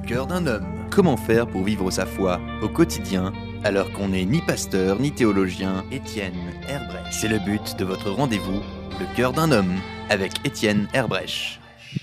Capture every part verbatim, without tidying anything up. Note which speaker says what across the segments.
Speaker 1: cœur d'un homme. Comment faire pour vivre sa foi au quotidien alors qu'on n'est ni pasteur ni théologien? Étienne Herbrecht. C'est le but de votre rendez-vous, le cœur d'un homme, avec Étienne Herbrecht.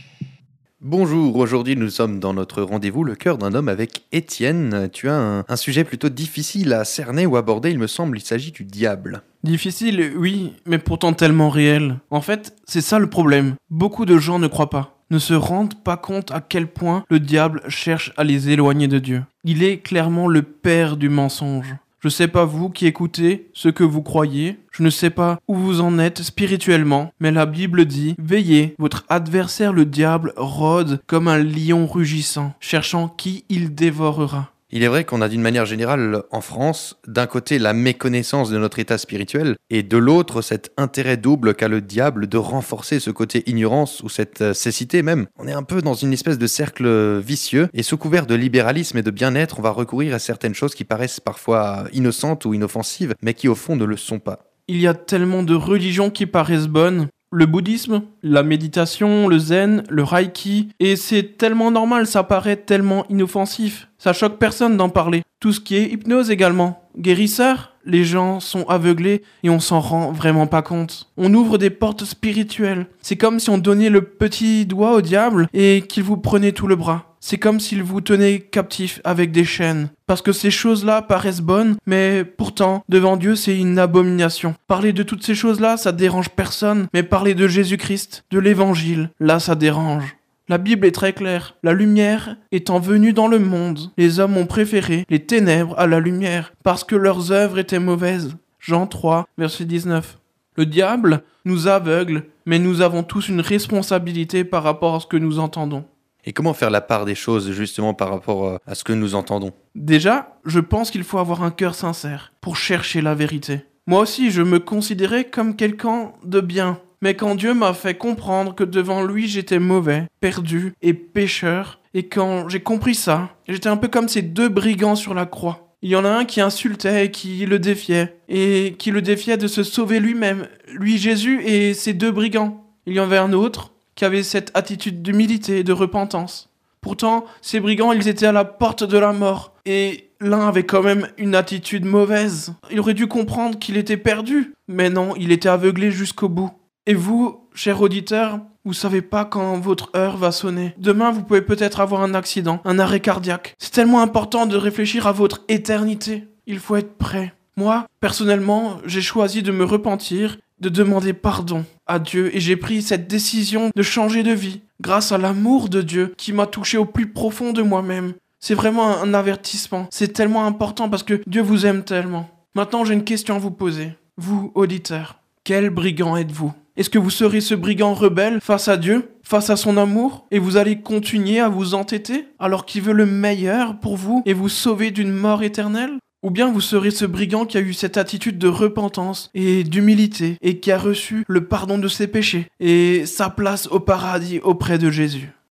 Speaker 1: Bonjour, aujourd'hui nous sommes dans notre rendez-vous, le cœur d'un homme avec Étienne. Tu as un, un sujet plutôt difficile à cerner ou aborder, il me semble, il s'agit du diable.
Speaker 2: Difficile, oui, mais pourtant tellement réel. En fait, c'est ça le problème. Beaucoup de gens ne croient pas, ne se rendent pas compte à quel point le diable cherche à les éloigner de Dieu. Il est clairement le père du mensonge. Je ne sais pas vous qui écoutez ce que vous croyez, je ne sais pas où vous en êtes spirituellement, mais la Bible dit « Veillez, votre adversaire le diable rôde comme un lion rugissant, cherchant qui il dévorera. »
Speaker 1: Il est vrai qu'on a d'une manière générale en France, d'un côté la méconnaissance de notre état spirituel et de l'autre cet intérêt double qu'a le diable de renforcer ce côté ignorance ou cette cécité même. On est un peu dans une espèce de cercle vicieux et sous couvert de libéralisme et de bien-être, on va recourir à certaines choses qui paraissent parfois innocentes ou inoffensives mais qui au fond ne le sont pas.
Speaker 2: Il y a tellement de religions qui paraissent bonnes. Le bouddhisme, la méditation, le zen, le reiki, et c'est tellement normal, ça paraît tellement inoffensif. Ça choque personne d'en parler. Tout ce qui est hypnose également. Guérisseur, les gens sont aveuglés et on s'en rend vraiment pas compte. On ouvre des portes spirituelles. C'est comme si on donnait le petit doigt au diable et qu'il vous prenait tout le bras. C'est comme s'il vous tenait captif avec des chaînes. Parce que ces choses-là paraissent bonnes, mais pourtant, devant Dieu, c'est une abomination. Parler de toutes ces choses-là, ça dérange personne, mais parler de Jésus-Christ, de l'Évangile, là, ça dérange. La Bible est très claire. La lumière étant venue dans le monde, les hommes ont préféré les ténèbres à la lumière, parce que leurs œuvres étaient mauvaises. Jean trois, verset dix-neuf. Le diable nous aveugle, mais nous avons tous une responsabilité par rapport à ce que nous entendons.
Speaker 1: Et comment faire la part des choses justement par rapport à ce que nous entendons?
Speaker 2: Déjà, je pense qu'il faut avoir un cœur sincère pour chercher la vérité. Moi aussi, je me considérais comme quelqu'un de bien. Mais quand Dieu m'a fait comprendre que devant lui j'étais mauvais, perdu et pécheur, et quand j'ai compris ça, j'étais un peu comme ces deux brigands sur la croix. Il y en a un qui insultait et qui le défiait, et qui le défiait de se sauver lui-même, lui Jésus et ces deux brigands. Il y en avait un autre qui avait cette attitude d'humilité et de repentance. Pourtant, ces brigands, ils étaient à la porte de la mort, et l'un avait quand même une attitude mauvaise. Il aurait dû comprendre qu'il était perdu, mais non, il était aveuglé jusqu'au bout. Et vous, cher auditeur, vous savez pas quand votre heure va sonner. Demain, vous pouvez peut-être avoir un accident, un arrêt cardiaque. C'est tellement important de réfléchir à votre éternité. Il faut être prêt. Moi, personnellement, j'ai choisi de me repentir, de demander pardon à Dieu et j'ai pris cette décision de changer de vie grâce à l'amour de Dieu qui m'a touché au plus profond de moi-même. C'est vraiment un avertissement. C'est tellement important parce que Dieu vous aime tellement. Maintenant, j'ai une question à vous poser. Vous, auditeurs, quel brigand êtes-vous ? Est-ce que vous serez ce brigand rebelle face à Dieu, face à son amour, et vous allez continuer à vous entêter alors qu'il veut le meilleur pour vous et vous sauver d'une mort éternelle ? Ou bien vous serez ce brigand qui a eu cette attitude de repentance et d'humilité et qui a reçu le pardon de ses péchés et sa place au paradis auprès de Jésus ?